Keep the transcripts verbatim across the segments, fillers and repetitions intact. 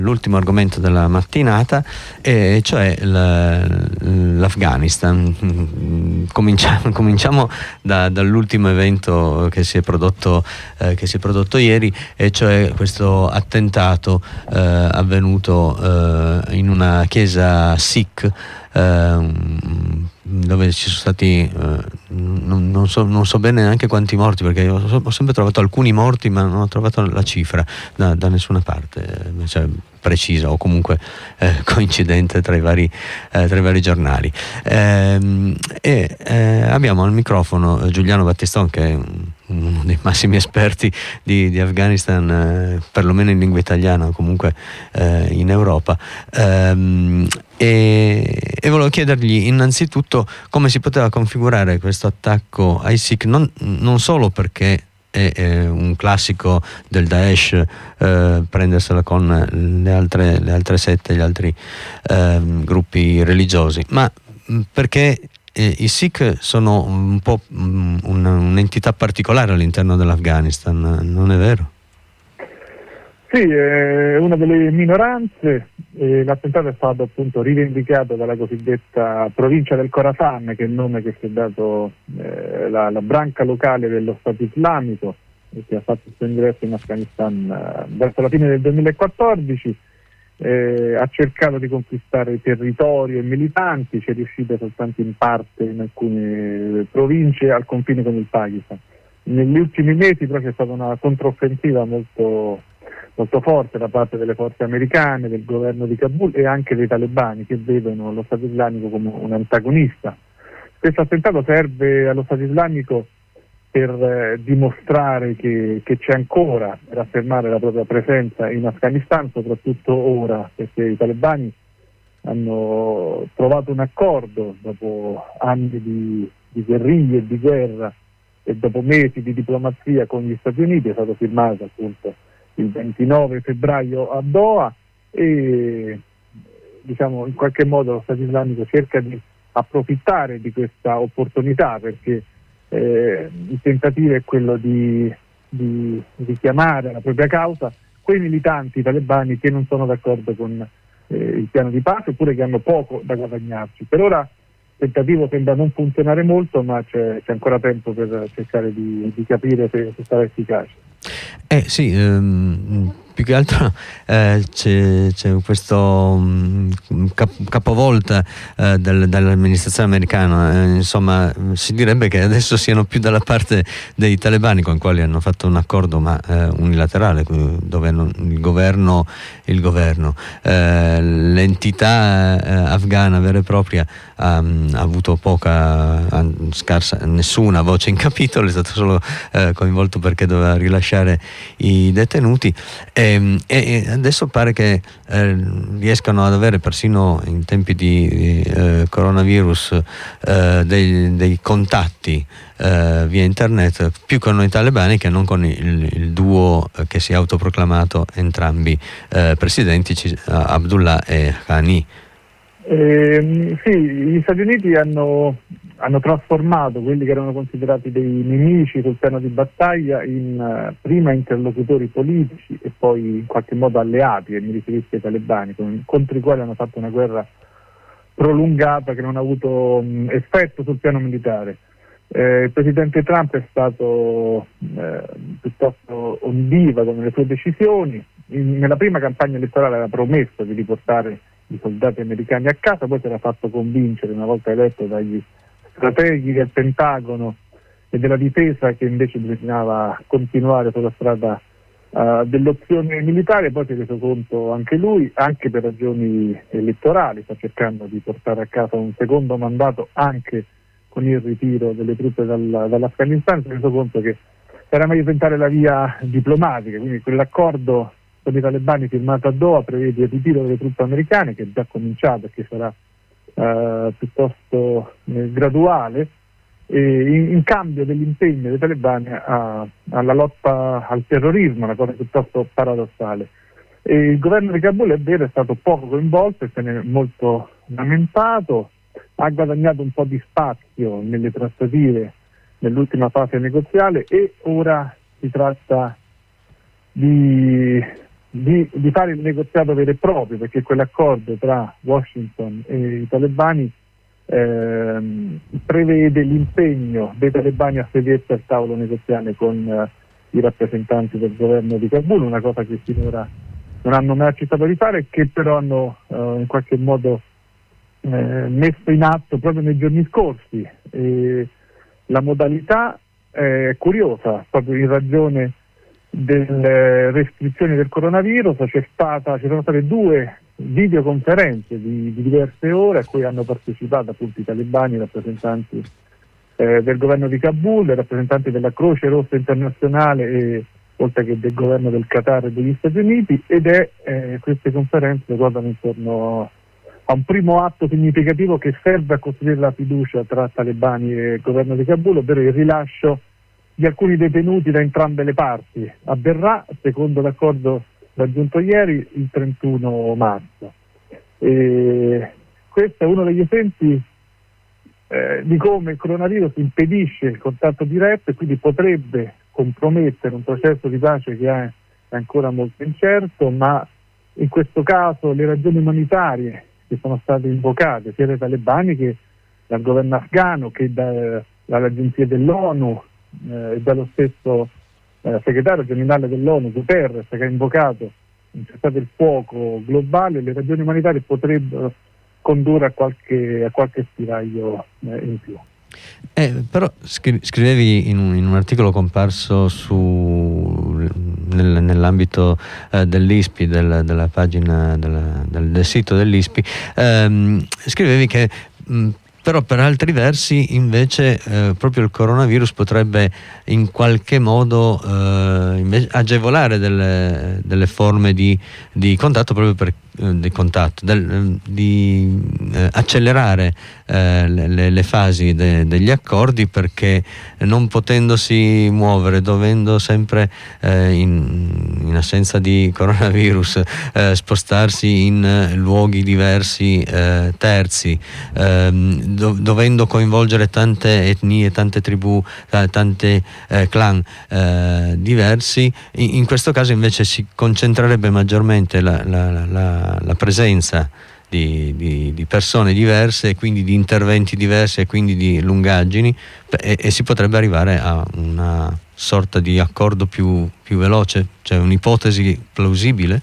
l'ultimo argomento della mattinata, e cioè l'Afghanistan. Cominciamo, cominciamo da, dall'ultimo evento che si è prodotto eh, che si è prodotto ieri, e cioè questo attentato eh, avvenuto eh, in una chiesa Sikh, eh, dove ci sono stati eh, non, non, so, non so bene neanche quanti morti, perché io ho sempre trovato alcuni morti ma non ho trovato la cifra da, da nessuna parte, cioè, precisa o comunque eh, coincidente tra i vari, eh, tra i vari giornali. Ehm, e eh, abbiamo al microfono Giuliano Battiston, che è uno dei massimi esperti di, di Afghanistan, eh, perlomeno in lingua italiana o comunque eh, in Europa. Ehm, e, e volevo chiedergli innanzitutto come si poteva configurare questo attacco ai Sikh, non, non solo perché è, è un classico del Daesh eh, prendersela con le altre, le altre sette, gli altri eh, gruppi religiosi, ma perché eh, i Sikh sono un po' un, un'entità particolare all'interno dell'Afghanistan, non è vero? Sì, è una delle minoranze. Eh, l'attentato è stato appunto rivendicato dalla cosiddetta provincia del Khorasan, che è il nome che si è dato eh, la, la branca locale dello Stato islamico, che ha fatto il suo ingresso in Afghanistan eh, verso la fine del duemilaquattordici. Eh, ha cercato di conquistare territorio e militanti, ci è riuscito soltanto in parte in alcune province al confine con il Pakistan. Negli ultimi mesi però c'è stata una controffensiva molto molto forte da parte delle forze americane, del governo di Kabul e anche dei talebani, che vedono lo Stato islamico come un antagonista. Questo attentato serve allo Stato islamico per eh, dimostrare che, che c'è ancora, per affermare la propria presenza in Afghanistan, soprattutto ora, perché i talebani hanno trovato un accordo dopo anni di, di guerriglie e di guerra, e dopo mesi di diplomazia con gli Stati Uniti. È stato firmato appunto il ventinove febbraio a Doha, e diciamo in qualche modo lo Stato islamico cerca di approfittare di questa opportunità, perché eh, il tentativo è quello di, di, di chiamare alla propria causa quei militanti talebani che non sono d'accordo con eh, il piano di pace, oppure che hanno poco da guadagnarci. Per ora il tentativo sembra non funzionare molto, ma c'è, c'è ancora tempo per cercare di, di capire se, se sarà efficace. Eh sì, ehm, più che altro eh, c'è, c'è questo um, cap- capovolta eh, del, dell'amministrazione americana, eh, insomma si direbbe che adesso siano più dalla parte dei talebani, con i quali hanno fatto un accordo ma eh, unilaterale, dove non, il governo, il governo eh, l'entità eh, afghana vera e propria ha, ha avuto poca, ha, scarsa, nessuna voce in capitolo, è stato solo eh, coinvolto perché doveva rilasciare i detenuti, e, e adesso pare che eh, riescano ad avere persino in tempi di eh, coronavirus eh, dei, dei contatti eh, via internet più con i talebani che non con il, il duo eh, che si è autoproclamato entrambi eh, presidenti, Abdullah e Ghani. Eh, sì, gli Stati Uniti hanno, hanno trasformato quelli che erano considerati dei nemici sul piano di battaglia in uh, prima interlocutori politici e poi in qualche modo alleati, e mi riferisco ai talebani, con, contro i quali hanno fatto una guerra prolungata che non ha avuto um, effetto sul piano militare. Eh, il presidente Trump è stato eh, piuttosto ondivago nelle sue decisioni. In, nella prima campagna elettorale aveva promesso di riportare i soldati americani a casa, poi si era fatto convincere una volta eletto dagli strateghi del Pentagono e della difesa che invece bisognava continuare sulla strada uh, dell'opzione militare. Poi si è reso conto anche lui, anche per ragioni elettorali, sta cercando di portare a casa un secondo mandato anche con il ritiro delle truppe dal, dall'Afghanistan. Si è reso conto che era meglio tentare la via diplomatica, quindi quell'accordo con i talebani firmato a Doha prevede il ritiro delle truppe americane, che è già cominciato e che sarà uh, piuttosto eh, graduale, e in, in cambio dell'impegno dei talebani a, alla lotta al terrorismo, una cosa piuttosto paradossale. E il governo di Kabul, è vero, è stato poco coinvolto e se ne è molto lamentato, ha guadagnato un po' di spazio nelle trattative nell'ultima fase negoziale, e ora si tratta di di, di fare il negoziato vero e proprio, perché quell'accordo tra Washington e i talebani ehm, prevede l'impegno dei talebani a sedersi al tavolo negoziale con eh, i rappresentanti del governo di Kabul, una cosa che finora non hanno mai accettato di fare, che però hanno eh, in qualche modo eh, messo in atto proprio nei giorni scorsi. E la modalità è curiosa, proprio in ragione delle restrizioni del coronavirus. C'è stata, ci sono state due videoconferenze di, di diverse ore a cui hanno partecipato appunto i talebani, i rappresentanti eh, del governo di Kabul, i rappresentanti della Croce Rossa Internazionale e oltre che del governo del Qatar e degli Stati Uniti, ed è eh, queste conferenze ruotano intorno a un primo atto significativo che serve a costruire la fiducia tra talebani e governo di Kabul, ovvero il rilascio di alcuni detenuti da entrambe le parti. Avverrà, secondo l'accordo raggiunto ieri, il trentuno marzo. E questo è uno degli esempi eh, di come il coronavirus impedisce il contatto diretto e quindi potrebbe compromettere un processo di pace che è ancora molto incerto, ma in questo caso le ragioni umanitarie che sono state invocate sia dai talebani che dal governo afghano che da, dall'agenzia dell'ONU eh, e dallo stesso eh, segretario generale dell'ONU Guterres, che ha invocato un cessate il fuoco globale, le ragioni umanitarie potrebbero condurre a qualche, a qualche spiraglio eh, in più. Eh, però scri- scrivevi in un, in un articolo comparso su, nel, nell'ambito eh, dell'I S P I, del, della pagina della, del, del sito dell'I S P I, ehm, scrivevi che mh, però per altri versi invece eh, proprio il coronavirus potrebbe in qualche modo eh, invece agevolare delle, delle forme di, di contatto proprio per di contatto, del, di eh, accelerare eh, le, le fasi de, degli accordi, perché non potendosi muovere, dovendo sempre eh, in, in assenza di coronavirus eh, spostarsi in eh, luoghi diversi eh, terzi, ehm, do, dovendo coinvolgere tante etnie, tante tribù, t- tante eh, clan eh, diversi, in, in questo caso invece si concentrerebbe maggiormente la, la, la la presenza di, di, di persone diverse e quindi di interventi diversi e quindi di lungaggini e, e si potrebbe arrivare a una sorta di accordo più, più veloce, cioè un'ipotesi plausibile?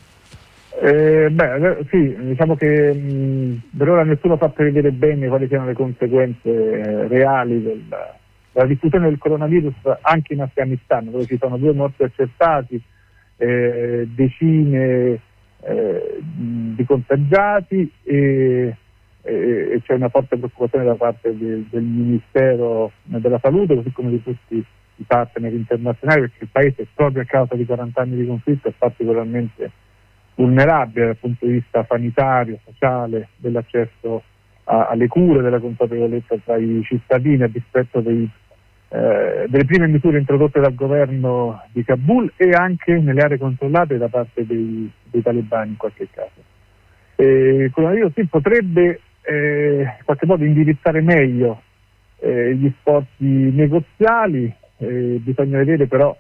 Eh, beh, sì, diciamo che mh, per ora nessuno fa prevedere bene quali siano le conseguenze eh, reali della, della diffusione del coronavirus anche in Afghanistan, dove ci sono due morti accertati, eh, decine Eh, di contagiati e, e, e c'è una forte preoccupazione da parte de, del Ministero della Salute, così come di tutti i partner internazionali, perché il paese proprio a causa di quaranta anni di conflitto è particolarmente vulnerabile dal punto di vista sanitario, sociale, dell'accesso a, alle cure, della consapevolezza tra i cittadini a dispetto dei Eh, delle prime misure introdotte dal governo di Kabul e anche nelle aree controllate da parte dei, dei talebani in qualche caso. Eh, il coronavirus sì, potrebbe eh, in qualche modo indirizzare meglio eh, gli sforzi negoziali, eh, bisogna vedere però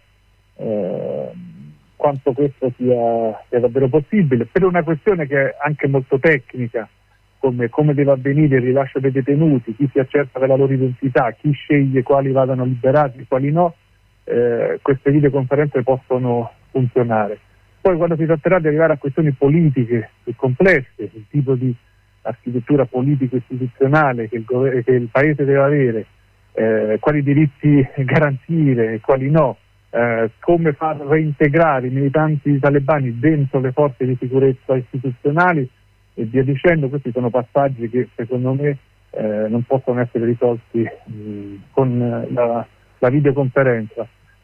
eh, quanto questo sia, sia davvero possibile, per una questione che è anche molto tecnica, come, come deve avvenire il rilascio dei detenuti, chi si accerta della loro identità, chi sceglie quali vadano liberati e quali no. Eh, queste videoconferenze possono funzionare. Poi quando si tratterà di arrivare a questioni politiche più complesse, il tipo di architettura politico-istituzionale che il, gover- che il Paese deve avere, eh, quali diritti garantire e quali no, eh, come far reintegrare i militanti talebani dentro le forze di sicurezza istituzionali e via dicendo, questi sono passaggi che secondo me eh, non possono essere risolti mh, con la, la videoconferenza.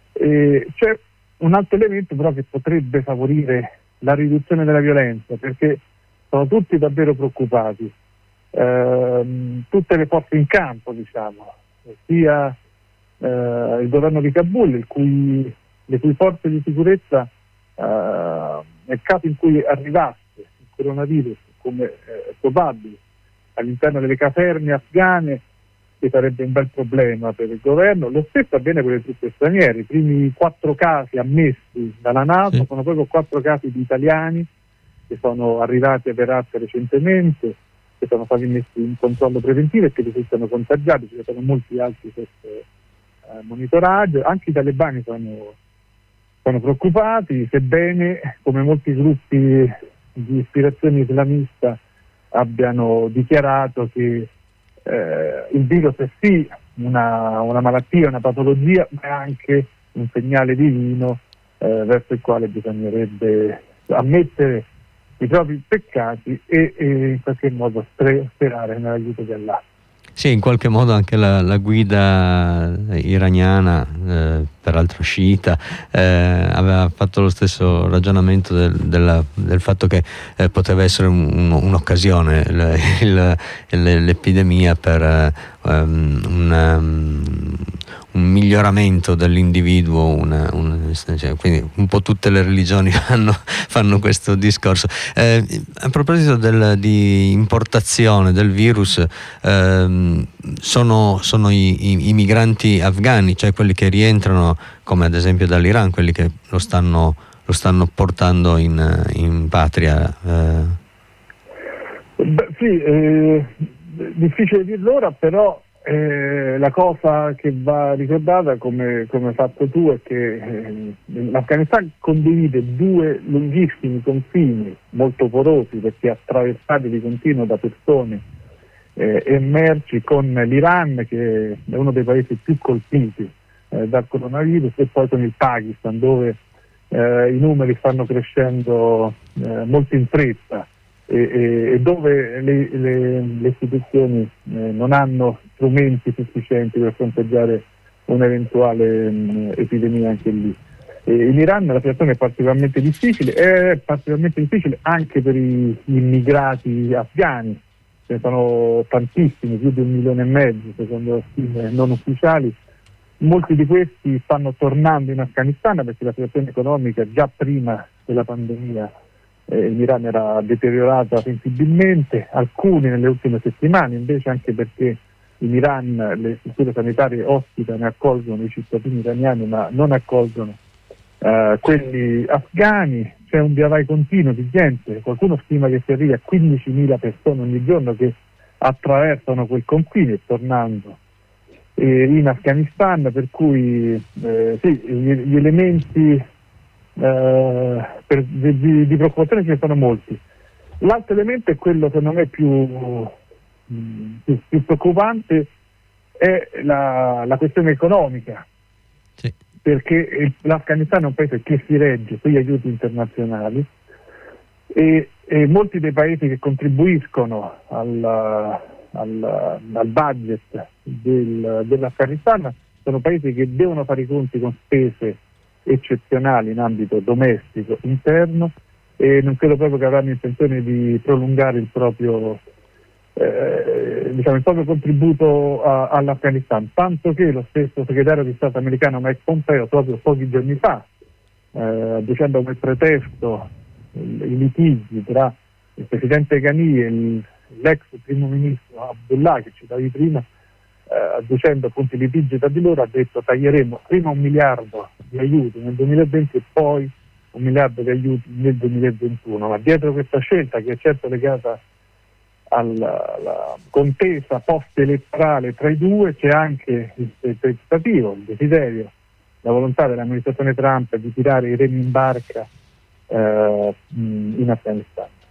E c'è un altro elemento però che potrebbe favorire la riduzione della violenza, perché sono tutti davvero preoccupati, ehm, tutte le forze in campo, diciamo, sia eh, il governo di Kabul, il cui, le cui forze di sicurezza eh, nel caso in cui arrivasse il coronavirus, come è probabile, all'interno delle caserme afghane che sarebbe un bel problema per il governo. Lo stesso avviene per le truppe straniere. I primi quattro casi ammessi dalla NATO sì. sono proprio quattro casi di italiani che sono arrivati a Herat recentemente, che sono stati messi in controllo preventivo e che risultano contagiati. Ci sono molti altri sotto eh, monitoraggio. Anche i talebani sono, sono preoccupati, sebbene come molti gruppi di ispirazione islamista abbiano dichiarato che eh, il virus è sì una, una malattia, una patologia, ma è anche un segnale divino eh, verso il quale bisognerebbe ammettere i propri peccati e, e in qualche modo sperare nell'aiuto di Allah. Sì, in qualche modo anche la, la guida iraniana, eh, peraltro sciita, eh, aveva fatto lo stesso ragionamento del, della, del fatto che eh, poteva essere un, un'occasione il, il, l'epidemia per um, una, um, un miglioramento dell'individuo, una, una, cioè, quindi un po' tutte le religioni fanno, fanno questo discorso. Eh, a proposito del, di importazione del virus, eh, sono, sono i, i, i migranti afghani, cioè quelli che rientrano, come ad esempio dall'Iran, quelli che lo stanno, lo stanno portando in, in patria. Eh. Beh, sì, eh, difficile dirlo ora, però eh, la cosa che va ricordata, come, come hai fatto tu, è che eh, l'Afghanistan condivide due lunghissimi confini molto porosi, perché attraversati di continuo da persone Eh, e merci, con l'Iran, che è uno dei paesi più colpiti eh, dal coronavirus, e poi con il Pakistan, dove eh, i numeri stanno crescendo eh, molto in fretta e, e, e dove le, le, le istituzioni eh, non hanno strumenti sufficienti per fronteggiare un'eventuale mh, epidemia anche lì. E in Iran la situazione è particolarmente difficile, è particolarmente difficile anche per i, gli immigrati afghani. Ce ne sono tantissimi, più di un milione e mezzo secondo stime non ufficiali. Molti di questi stanno tornando in Afghanistan perché la situazione economica già prima della pandemia eh, in Iran era deteriorata sensibilmente, alcuni nelle ultime settimane invece, anche perché in Iran le strutture sanitarie ospitano e accolgono i cittadini iraniani ma non accolgono eh, quelli afghani. C'è un via vai continuo di gente, qualcuno stima che si arrivi a quindicimila persone ogni giorno che attraversano quel confine tornando eh, in Afghanistan, per cui eh, sì, gli, gli elementi eh, per, di, di preoccupazione ce ne sono molti. L'altro elemento è quello secondo me più, mh, più, più preoccupante, è la, la questione economica. Sì. Perché l'Afghanistan è un paese che si regge sugli aiuti internazionali e, e molti dei paesi che contribuiscono al, al, al budget del, dell'Afghanistan sono paesi che devono fare i conti con spese eccezionali in ambito domestico, interno, e non credo proprio che avranno intenzione di prolungare il proprio Eh, diciamo il proprio contributo a, all'Afghanistan, tanto che lo stesso segretario di Stato americano Mike Pompeo proprio pochi giorni fa, eh, dicendo come pretesto i, i litigi tra il presidente Ghani e il, l'ex primo ministro Abdullah, che citavi prima, eh, adducendo appunto i litigi tra di loro, ha detto: taglieremo prima un miliardo di aiuti nel duemilaventi e poi un miliardo di aiuti nel duemilaventuno. Ma dietro questa scelta, che è certo legata alla, alla contesa post-elettorale tra i due, c'è anche il, il tentativo, il desiderio, la volontà dell'amministrazione Trump di tirare i remi in barca eh, in Afghanistan.